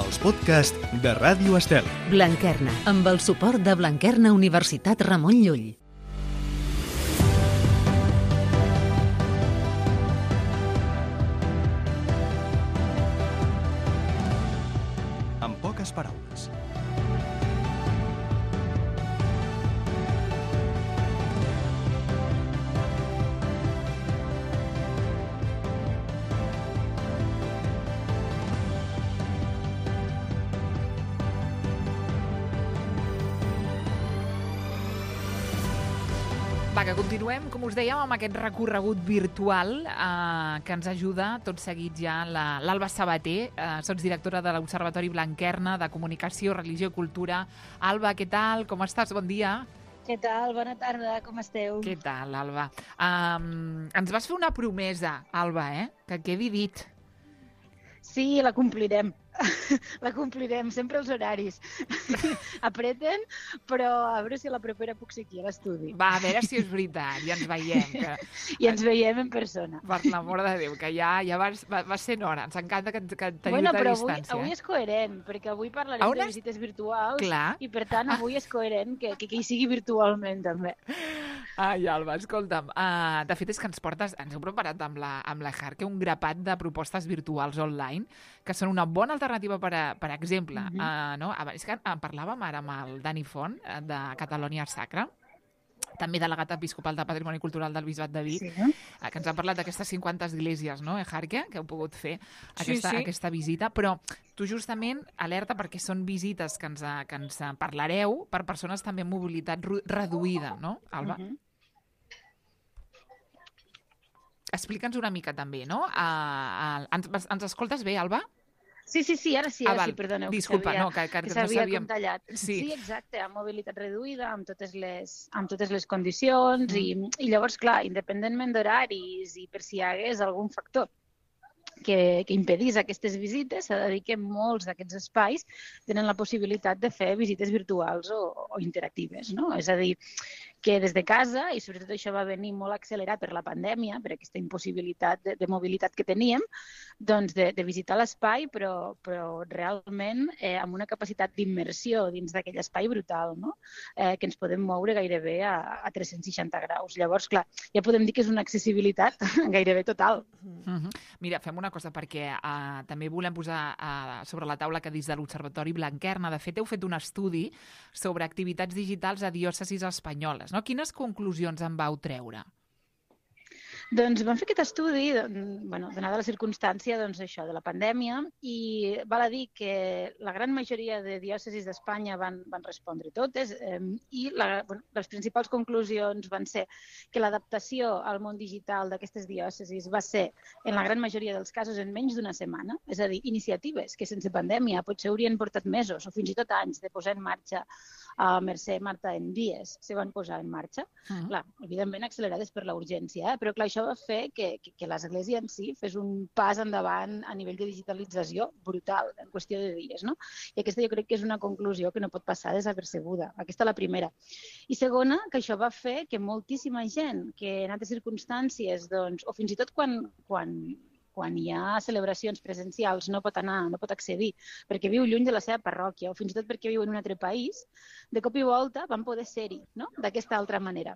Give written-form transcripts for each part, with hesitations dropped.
els podcasts de Ràdio Estel. Blanquerna, amb el suport de Blanquerna Universitat Ramon Llull. En poques paraules. Va, que continuem, com us dèiem, amb aquest recorregut virtual que ens ajuda tot seguit ja l'Alba Sabater. Sots directora de l'Observatori Blanquerna de Comunicació, Religió i Cultura. Alba, què tal? Com estàs? Bon dia. Què tal? Bona tarda, com esteu? Què tal, Alba? Ens vas fer una promesa, Alba, que quedi dit. Sí, la complirem. La complirem, sempre els horaris. Apreten, però a veure si a la propera puc ser aquí a l'estudi. Va, a veure si és veritat, ja ens veiem. I ens veiem en persona. Per l'amor de Déu, que ja va sent hora. Ens encanta que tenim bueno, a distància. Però avui és coherent, perquè avui parlarem de visites virtuals. Clar. I per tant avui és coherent que hi sigui virtualment també. Ai, Alba, escolta'm, de fet és que ens heu preparat amb la Jarque un grapat de propostes virtuals online que són una bona alternativa, per exemple. No? És que parlàvem ara amb el Dani Font, de Catalonia Sacra, també delegat episcopal de Patrimoni Cultural del Bisbat de Vic, que ens ha parlat d'aquestes 50 esglésies, no, Jarque, que heu pogut fer aquesta visita, però tu justament alerta perquè són visites que ens parlareu per persones també amb mobilitat reduïda, no, Alba? Explica'ns una mica també, no? Ens escoltes bé, Alba? Sí, ara sí, perdoneu. Disculpa, que s'havia contallat. Sí, exacte, amb mobilitat reduïda, amb totes les condicions, i llavors, clar, independentment d'horaris i per si hi hagués algun factor que impedís aquestes visites, s'ha de dir que molts d'aquests espais tenen la possibilitat de fer visites virtuals o interactives, no? És a dir, que des de casa, i sobretot això va venir molt accelerat per la pandèmia, per aquesta impossibilitat de mobilitat que teníem, doncs de visitar l'espai, però realment amb una capacitat d'immersió dins d'aquell espai brutal, no? Que ens podem moure gairebé a 360 graus. Llavors, clar, ja podem dir que és una accessibilitat gairebé total. Mira, fem una cosa, perquè també volem posar sobre la taula que des de l'Observatori Blanquerna, de fet, heu fet un estudi sobre activitats digitals a diòcesis espanyoles. No? Quines conclusions en vau treure? Doncs vam fer aquest estudi, donada la circumstància això de la pandèmia, i val a dir que la gran majoria de diòcesis d'Espanya van respondre totes, i les principals conclusions van ser que l'adaptació al món digital d'aquestes diòcesis va ser, en la gran majoria dels casos, en menys d'una setmana, és a dir, iniciatives que sense pandèmia potser haurien portat mesos o fins i tot anys de posar en marxa. A Mercè, Marta, en dies se van posar en marxa. Clar, evidentment accelerades per la urgència, però clar, això va fer que l'Església en si fes un pas endavant a nivell de digitalització brutal, en qüestió de dies, no? I aquesta jo crec que és una conclusió que no pot passar desapercebuda. Aquesta la primera. I segona, que això va fer que moltíssima gent que en altres circumstàncies, o fins i tot quan hi ha celebracions presencials no pot anar, no pot accedir, perquè viu lluny de la seva parròquia o fins i tot perquè viu en un altre país, de cop i volta van poder ser-hi, no? D'aquesta altra manera.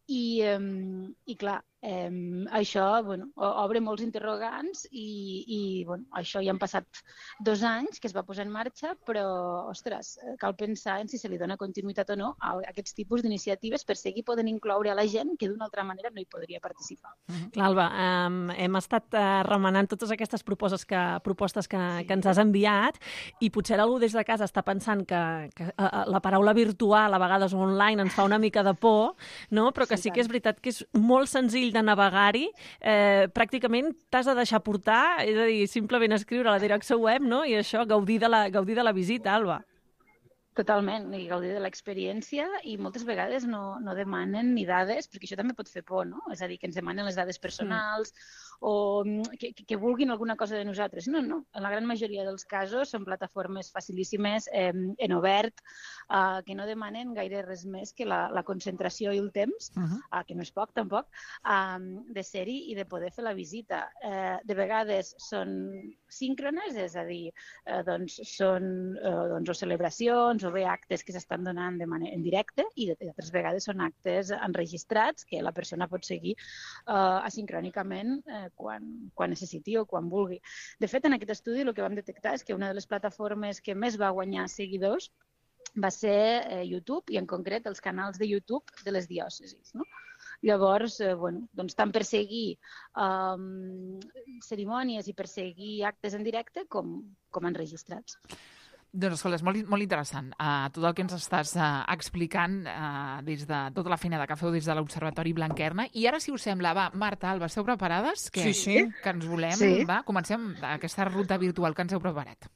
I clar, això obre molts interrogants i això ja han passat 2 anys que es va posar en marxa, però, ostres, cal pensar en si se li dona continuïtat o no a aquests tipus d'iniciatives per seguir podent incloure a la gent que d'una altra manera no hi podria participar. Clar, Alba, hem estat remenant totes aquestes propostes que ens has enviat, i potser algú des de casa està pensant que la paraula virtual, a vegades online, ens fa una mica de por, no? Però que sí que és veritat que és molt senzill de navegar-hi, pràcticament t'has de deixar portar, és a dir, simplement escriure a la direcció web, no? I això, gaudir de la visita, Alba. Totalment, i gaudir de l'experiència, i moltes vegades no demanen ni dades, perquè això també pot fer por, no? És a dir, que ens demanen les dades personals o que vulguin alguna cosa de nosaltres. No, no. En la gran majoria dels casos són plataformes facilíssimes, en obert, que no demanen gaire res més que la concentració i el temps, que no és poc tampoc, de ser-hi i de poder fer la visita. De vegades són síncrones, és a dir, són o celebracions o bé actes que s'estan donant en directe i d'altres vegades són actes enregistrats que la persona pot seguir asincrònicament quan necessiti o quan vulgui. De fet, en aquest estudi el que vam detectar és que una de les plataformes que més va guanyar seguidors va ser YouTube, i en concret els canals de YouTube de les diòcesis, no? Llavors, tant per seguir cerimònies i per seguir actes en directe com enregistrats. Doncs, escolta, és molt interessant tot el que ens estàs explicant des de tota la feina que feu des de l'Observatori Blanquerna. I ara, si us sembla, va, Marta, Alba, esteu preparades? Sí. Que ens volem. Sí. Va, comencem aquesta ruta virtual que ens heu preparat.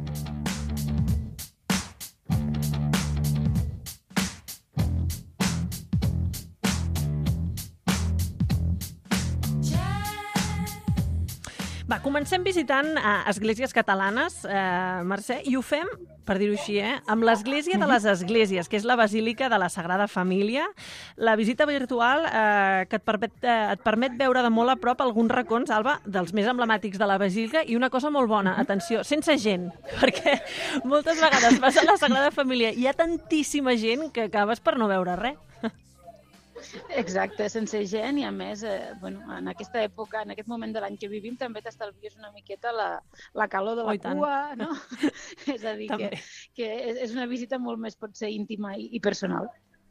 Va, comencem visitant esglésies catalanes, Mercè, i ho fem, per dir-ho així, amb l'Església de les Esglésies, que és la Basílica de la Sagrada Família. La visita virtual que et permet veure de molt a prop alguns racons, Alba, dels més emblemàtics de la Basílica, i una cosa molt bona, atenció, sense gent, perquè moltes vegades vas a la Sagrada Família i hi ha tantíssima gent que acabes per no veure res. Exacte, sense gent, i a més, en aquesta època, en aquest moment de l'any que vivim, també t'estalvies una miqueta la calor de la cua, no? És a dir, que és una visita molt més, potser, íntima i personal.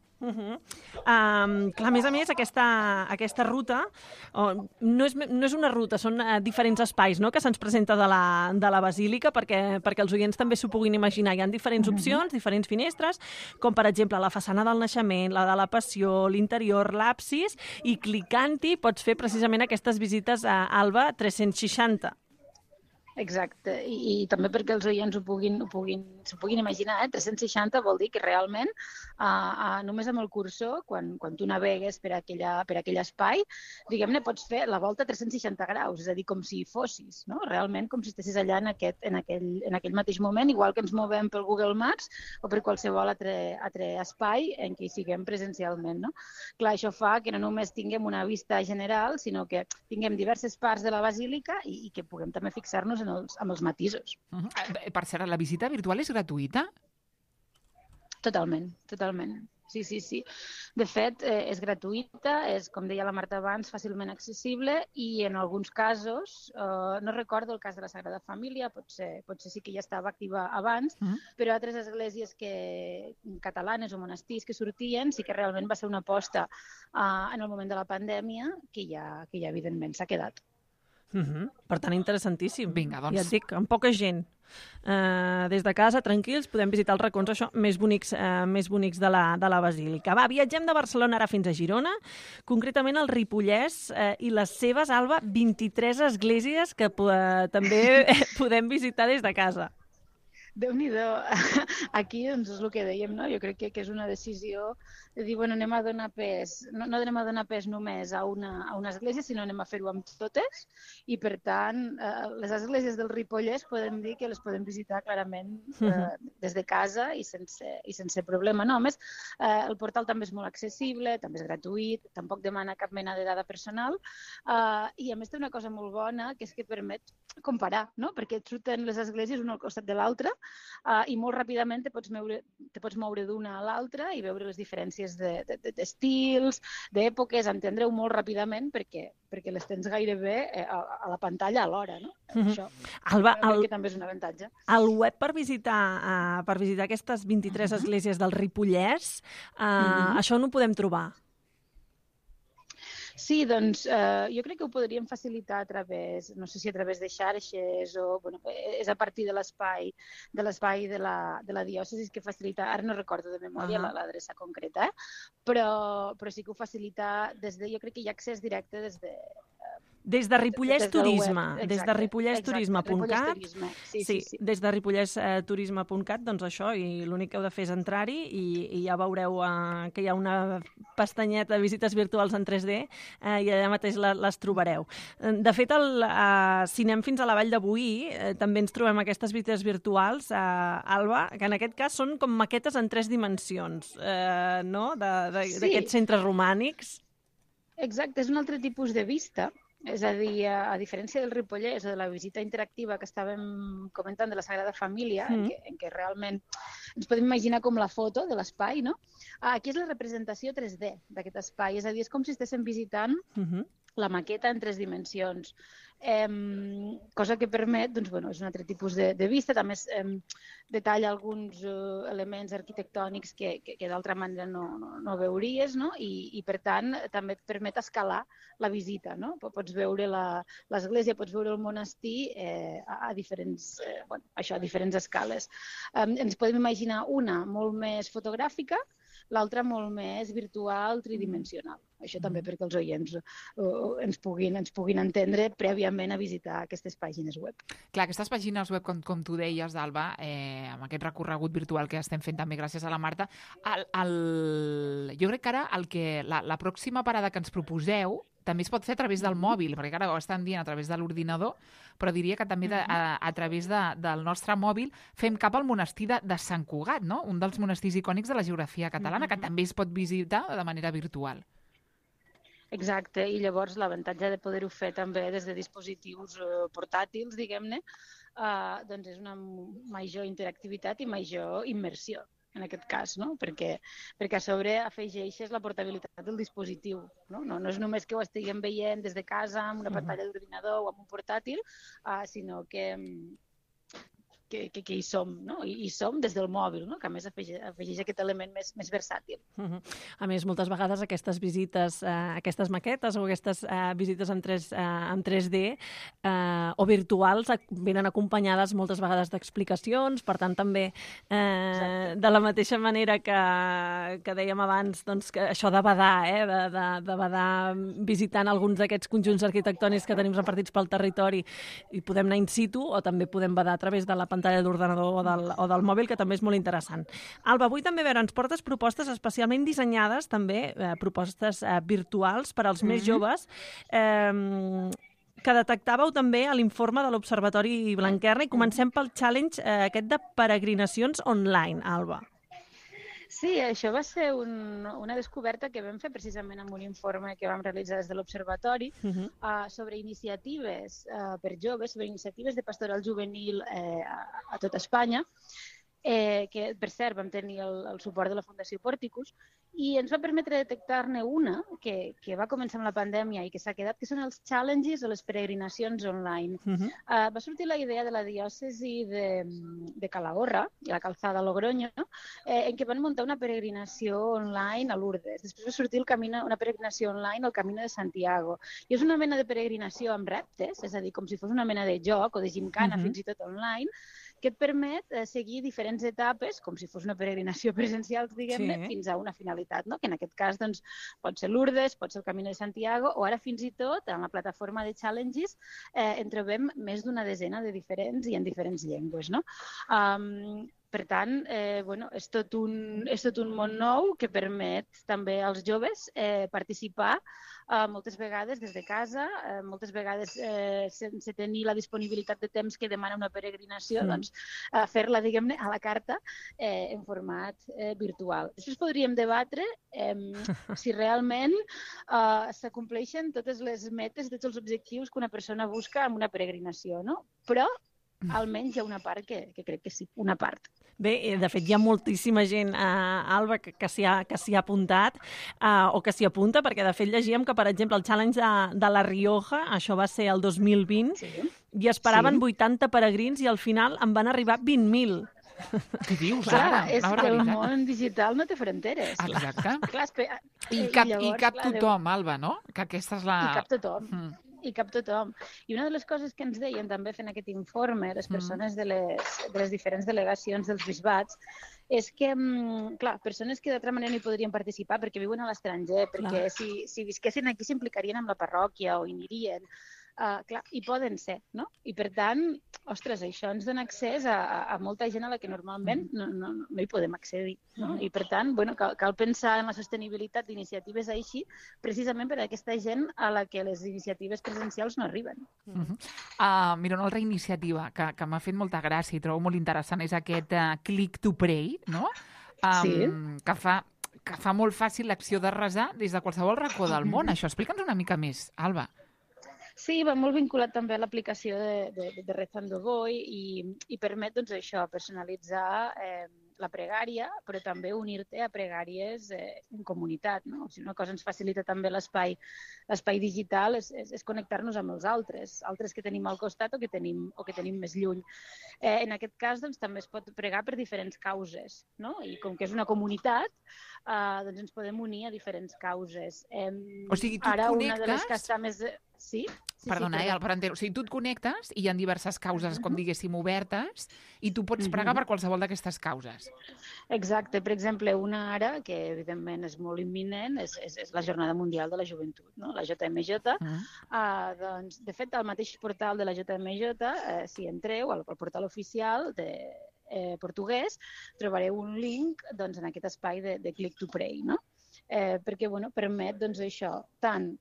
Clar, a més, aquesta ruta no és una ruta, són diferents espais, no?, que se'ns presenta de la Basílica perquè els oients també s'ho puguin imaginar. Hi ha diferents opcions, diferents finestres, com per exemple la façana del Naixement, la de la Passió, l'interior, l'absis, i clicant-hi pots fer precisament aquestes visites a Alba 360. Exacte, i també perquè els oients s'ho puguin imaginar, 360 vol dir que realment només amb el cursor, quan tu navegues per aquell espai, diguem-ne, pots fer la volta 360 graus, és a dir, com si hi fossis, no? Realment com si estessis allà en aquell mateix moment, igual que ens movem pel Google Maps o per qualsevol altre espai en què hi siguem presencialment, no? Clar, això fa que no només tinguem una vista general, sinó que tinguem diverses parts de la basílica i que puguem també fixar-nos amb els matisos. Per cert, la visita virtual és gratuïta? Totalment. Sí. De fet, és gratuïta, és, com deia la Marta abans, fàcilment accessible i en alguns casos, no recordo el cas de la Sagrada Família, potser sí que ja estava activa abans, però altres esglésies catalanes o monestirs que sortien sí que realment va ser una aposta en el moment de la pandèmia que ja evidentment s'ha quedat. Per tant, interessantíssim. Vinga, doncs. Ja et dic, amb poca gent. Des de casa, tranquils, podem visitar els racons més bonics de la Basílica. Va, viatgem de Barcelona ara fins a Girona, concretament al Ripollès i les seves, Alba, 23 esglésies que també podem visitar des de casa. Déu-n'hi-do. Aquí doncs, és el que dèiem, no? Jo crec que és una decisió de dir, anem a donar pes, no anem a donar pes només a una església, sinó anem a fer-ho amb totes, i per tant, les esglésies del Ripollès podem dir que les podem visitar clarament des de casa i sense problema. No, a més, el portal també és molt accessible, també és gratuït, tampoc demana cap mena de dada personal, i a més té una cosa molt bona, que és que permet comparar, no? Perquè et surten les esglésies una al costat de l'altra i molt ràpidament te pots moure d'una a l'altra i veure les diferències d'estils, d'èpoques, entendre-ho molt ràpidament perquè les tens gairebé a la pantalla alhora, no? Això Alba, crec que també és un avantatge. El web per visitar aquestes 23 esglésies del Ripollès, això no ho podem trobar. Sí, doncs jo crec que ho podríem facilitar a través, no sé si a través de xarxes o, és a partir de l'espai de la diòcesis que facilita, ara no recordo de memòria l'adreça concreta, però sí que ho facilita jo crec que hi ha accés directe des de Des de Ripollès Des del Turisme, web, des de exacte, ripollesturisme.cat. Ripollès Turisme, sí. Des de ripollesturisme.cat, doncs això, i l'únic que heu de fer és entrar-hi i ja veureu que hi ha una pestanyeta de visites virtuals en 3D i allà mateix les trobareu. De fet, si anem fins a la Vall de Boí, també ens trobem aquestes visites virtuals, Alba, que en aquest cas són com maquetes en 3 dimensions, no?, d'aquests centres romànics. Exacte, és un altre tipus de vista. És a dir, a diferència del Ripollès o de la visita interactiva que estàvem comentant de la Sagrada Família, en què realment ens podem imaginar com la foto de l'espai, no? Aquí és la representació 3D d'aquest espai, és a dir, és com si estéssim visitant la maqueta en 3 dimensions. Cosa que permet, doncs, és un altre tipus de vista, també detalla alguns elements arquitectònics que d'altra manera no veuries, no? I per tant també et permet escalar la visita, no? Pots veure l'església, pots veure el monestir a diferents escales. Ens podem imaginar una molt més fotogràfica, l'altra molt més virtual, tridimensional. Això també perquè els oients ens puguin entendre prèviament a visitar aquestes pàgines web. Clar, aquestes pàgines web, com tu deies, Alba, amb aquest recorregut virtual que estem fent també gràcies a la Marta, jo crec que ara la pròxima parada que ens proposeu també es pot fer a través del mòbil, perquè ara ho estan dient a través de l'ordinador, però diria que també a través del nostre mòbil fem cap al monestir de Sant Cugat, no? Un dels monestirs icònics de la geografia catalana, que també es pot visitar de manera virtual. Exacte, i llavors l'avantatge de poder-ho fer també des de dispositius portàtils, diguem-ne, doncs és una major interactivitat i major immersió, en aquest cas, no? Perquè a sobre afegeixes la portabilitat del dispositiu, no? No és només que ho estiguem veient des de casa amb una pantalla d'ordinador o amb un portàtil, sinó que hi som, no? I som des del mòbil, no? Que a més afegeix aquest element més versàtil. A més, moltes vegades aquestes visites, aquestes maquetes o aquestes visites en 3D o virtuals venen acompanyades moltes vegades d'explicacions, per tant també de la mateixa manera que dèiem abans, doncs, que això de badar, de badar visitant alguns d'aquests conjunts arquitectònics que tenim repartits pel territori i podem anar in situ o també podem badar a través de la pantalla d'ordenador o del mòbil, que també és molt interessant. Alba, avui també ens portes propostes especialment dissenyades, també propostes virtuals per als més joves, que detectàveu també a l'informe de l'Observatori Blanquerna, i comencem pel challenge aquest de peregrinacions online, Alba. Sí, això va ser una descoberta que vam fer precisament amb un informe que vam realitzar des de l'Observatori sobre iniciatives per joves, sobre iniciatives de pastoral juvenil a tot Espanya, que, per cert, vam tenir el suport de la Fundació Porticus, i ens va permetre detectar-ne una que va començar amb la pandèmia i que s'ha quedat, que són els challenges o les peregrinacions online. Va sortir la idea de la diòcesi de Calahorra, la Calzada Logroño, en què van muntar una peregrinació online a Lourdes. Després va sortir una peregrinació online al Camino de Santiago. I és una mena de peregrinació amb reptes, és a dir, com si fos una mena de joc o de gimcana, fins i tot online, que et permet seguir diferents etapes, com si fos una peregrinació presencial, diguem-ne, fins a una finalitat, no? Que en aquest cas doncs, pot ser Lourdes, pot ser el Camino de Santiago, o ara fins i tot, en la plataforma de challenges, en trobem més d'una desena de diferents i en diferents llengües, no? Per tant, és tot un món nou que permet també als joves participar moltes vegades des de casa, moltes vegades sense tenir la disponibilitat de temps que demana una peregrinació, doncs fer-la, diguem-ne, a la carta en format virtual. Després podríem debatre si realment s'acompleixen totes les metes, tots els objectius que una persona busca en una peregrinació, no? Però almenys hi ha una part que crec que sí, una part. Bé, de fet, hi ha moltíssima gent, Alba, que s'hi ha apuntat o que s'hi apunta, perquè de fet llegíem que, per exemple, el challenge de La Rioja, això va ser el 2020, i esperaven 80 peregrins i al final en van arribar 20.000. Què dius, ara? És que el món digital no té fronteres. Exacte. Clar, I cap tothom, Alba, no? Que aquesta és la... I cap tothom. hi cap tothom. I una de les coses que ens deien també fent aquest informe, les persones de les diferents delegacions dels bisbats, és que, clar, persones que d'altra manera no hi podrien participar perquè viuen a l'estranger, perquè si visquessin aquí s'implicarien amb la parròquia o hi anirien, clar, hi poden ser, no? I per tant, ostres, això ens dona accés a molta gent a la que normalment no hi podem accedir, no? I per tant, bueno, cal pensar en la sostenibilitat d'iniciatives així, precisament per a aquesta gent a la que les iniciatives presencials no arriben. Mira, una altra iniciativa que m'ha fet molta gràcia i trobo molt interessant és aquest Click to Pray, no? Sí. Que fa molt fàcil l'acció de resar des de qualsevol racó del món. Això, explica'ns una mica més, Alba. Sí, va molt vinculat també a l'aplicació de Rezando Voy i permet, doncs, això, personalitzar la pregària, però també unir-te a pregàries en comunitat, no? O sigui, una cosa ens facilita també l'espai digital és connectar-nos amb els altres que tenim al costat o que tenim més lluny. En aquest cas, doncs, també es pot pregar per diferents causes, no? I com que és una comunitat, doncs ens podem unir a diferents causes. O sigui, tu et ara, connectes... una de les que està més... Sí? Perdona, per entendre. O sigui, tu et connectes i hi ha diverses causes, com diguéssim, obertes, i tu pots pregar per qualsevol d'aquestes causes. Exacte. Per exemple, una ara, que evidentment és molt imminent, és la Jornada Mundial de la Joventut, no? La JMJ. Doncs, de fet, al mateix portal de la JMJ, si entreu, al portal oficial portuguès, trobareu un link, doncs, en aquest espai de Click to Pray, no? Perquè, bueno, permet, doncs, això, tant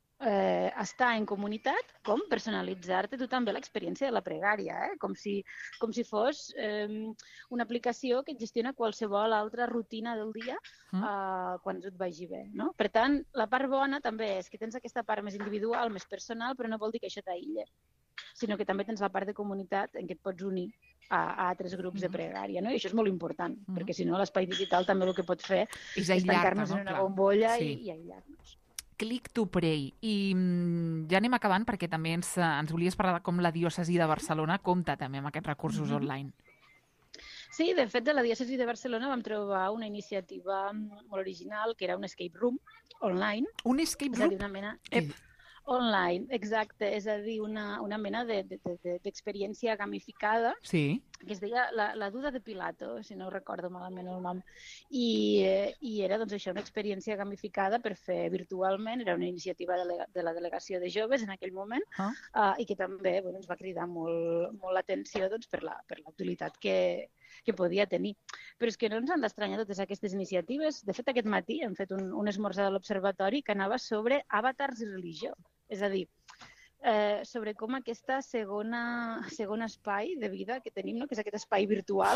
estar en comunitat com personalitzar-te tu també l'experiència de la pregària, com si fos una aplicació que gestiona qualsevol altra rutina del dia quan et vagi bé, no? Per tant, la part bona també és que tens aquesta part més individual, més personal, però no vol dir que això t'aïlla, sinó que també tens la part de comunitat en què et pots unir a altres grups de pregària, no? I això és molt important, perquè si no l'espai digital també el que pot fer és tancar-nos en una bombolla i aïllar-nos. Click to Pray. I ja anem acabant perquè també ens volies parlar de com la diòcesi de Barcelona compta també amb aquests recursos online. Sí, de fet, de la diòcesi de Barcelona vam trobar una iniciativa molt original, que era un escape room online. Un escape room? És a dir, una mena... Online, exacte. És a dir, una mena d'experiència gamificada, sí, que es deia la Duda de Pilato, si no recordo malament el nom. I era, doncs, això, una experiència gamificada per fer virtualment. Era una iniciativa de la delegació de joves en aquell moment i que també ens va cridar molt l'atenció, doncs, per l'utilitat que podia tenir. Però és que no ens han d'estranyar totes aquestes iniciatives. De fet, aquest matí hem fet un esmorzar de l'Observatori que anava sobre avatars i religió. És a dir, sobre com aquesta segon espai de vida que tenim, no? Que és aquest espai virtual,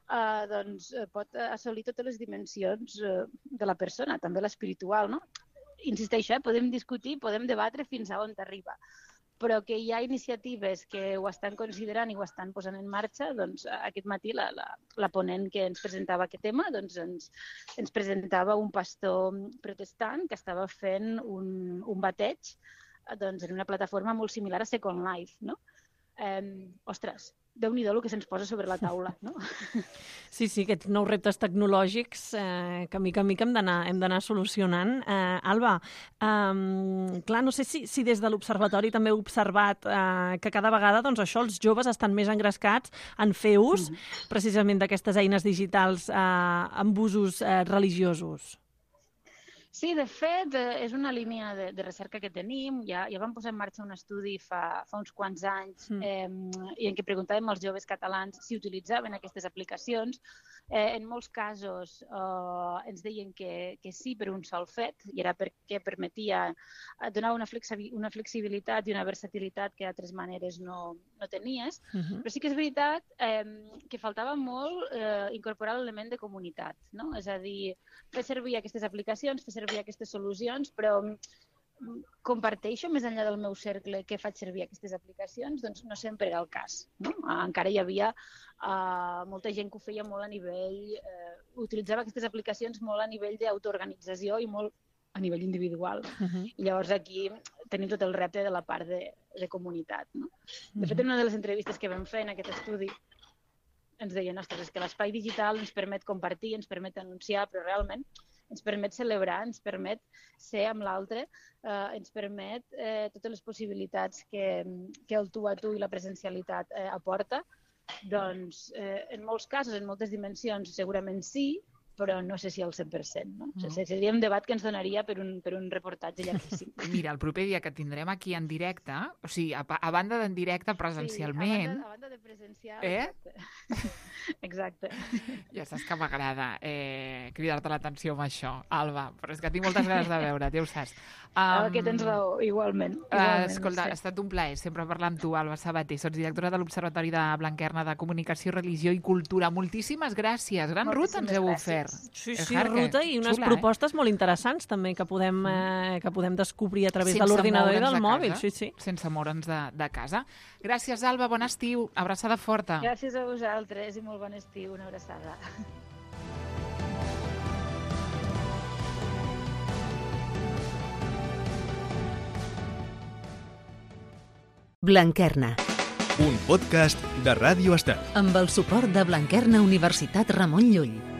doncs pot assolir totes les dimensions de la persona, també l'espiritual, no? Insisteixo, podem discutir, podem debatre fins a on t'arriba, però que hi ha iniciatives que ho estan considerant i ho estan posant en marxa, doncs aquest matí la ponent que ens presentava aquest tema doncs ens presentava un pastor protestant que estava fent un bateig doncs, en una plataforma molt similar a Second Life, no? Ostres, Déu-n'hi-do el que se'ns posa sobre la taula, no? Sí, aquests nous reptes tecnològics que mica en mica hem d'anar solucionant. Alba, clar, no sé si des de l'Observatori també heu observat que cada vegada, doncs això, els joves estan més engrescats en fer ús precisament d'aquestes eines digitals amb usos religiosos. Sí, de fet, és una línia de recerca que tenim. Ja vam posar en marxa un estudi fa uns quants anys i en què preguntàvem als joves catalans si utilitzaven aquestes aplicacions. En molts casos ens deien que sí per un sol fet, i era perquè permetia donar una flexibilitat i una versatilitat que d'altres maneres no tenies. Però sí que és veritat que faltava molt incorporar l'element de comunitat, no? És a dir, fer servir aquestes aplicacions, fer servir aquestes solucions, però comparteixo més enllà del meu cercle que faig servir aquestes aplicacions, doncs no sempre era el cas, no? Encara hi havia molta gent que ho feia molt a nivell, utilitzava aquestes aplicacions molt a nivell d'autoorganització i molt a nivell individual. I llavors aquí tenim tot el repte de la part de comunitat, no? De fet, en una de les entrevistes que vam fer en aquest estudi ens deien, ostres, és que l'espai digital ens permet compartir, ens permet anunciar, però realment ens permet celebrar, ens permet ser amb l'altre, ens permet totes les possibilitats que el tu a tu i la presencialitat aporta. Doncs, en molts casos, en moltes dimensions, segurament sí, però no sé si al 100%. No? Seria un debat que ens donaria per un reportatge llarguíssim. Mira, el proper dia que tindrem aquí en directe, o sigui, a banda d'en directe presencialment... Sí, a banda de presencial, exacte. Ja saps que m'agrada cridar-te l'atenció amb això, Alba, però és que tinc moltes ganes de veure't, ja ho saps. Que tens raó, igualment. Escolta, ha estat un plaer sempre parlar amb tu, Alba Sabater. Sots directora de l'Observatori de Blanquerna de Comunicació, Religió i Cultura. Moltíssimes gràcies. Gran ruta ens heu ofert. Sí, ruta i unes propostes molt interessants també que podem descobrir a través de l'ordinador i del mòbil. Sense moure'ns de casa. Gràcies, Alba, bon estiu. Abraçada forta. Gràcies a vosaltres i molt bon estiu. Una abraçada. Blanquerna. Un podcast de Ràdio Estel. Amb el suport de Blanquerna Universitat Ramon Llull.